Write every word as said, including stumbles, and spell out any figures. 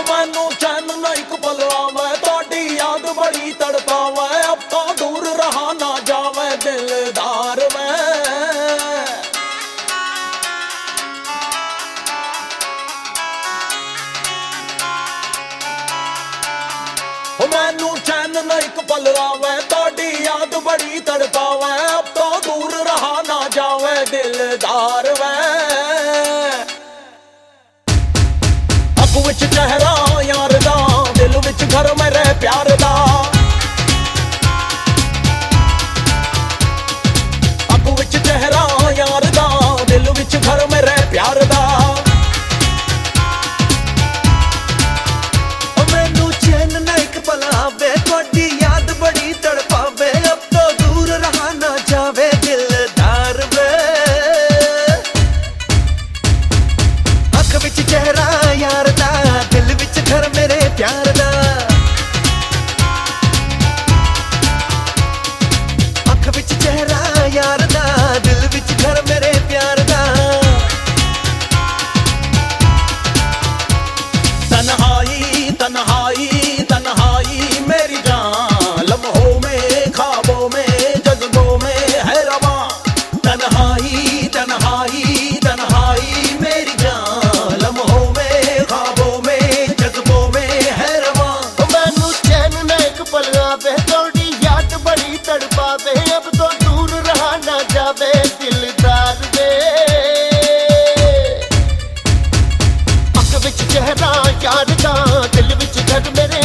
मैनू चैन ना एक पल आवे, तोड़ी याद बड़ी तड़पावे, अब तो दूर रहा ना जावे दिलदार में। मैनू चैन ना एक पल आवे, तोड़ी याद बड़ी तड़पावे, अब तो दूर रहा ना जावे दिलदार में। अख विच चेहरा यार दा, दिल विच घर मेरे प्यार दा। अख विच चेहरा यार दा, दिल विच घर मेरे प्यार दा। मैनू चैन ना एक पल आवे, थोड़ी याद बड़ी तड़पावे, अब तो दूर रहा ना जावे दिलदार वे। अख विच चेहरा यार दा, दिल विच घर मेरे प्यार दा। अख विच चेहरा यार दा, दिल विच घर मेरे प्यार दा। तन्हाई तन्हाई तन्हाई मेरी जान, लम्हों में ख्वाबों में जज्बों में है रवां। तन्हाई तन्हाई तन्हाई मेरी जान, लम्हों में ख्वाबों में जज्बों में है रवां। मैनू चैन ना एक पल आवे, थोड़ी याद बड़ी तड़पावे, अब तो दूर रहा ना जावे दिलदार वे। अख विच चेहरा यार दा, दिल विच घर मेरे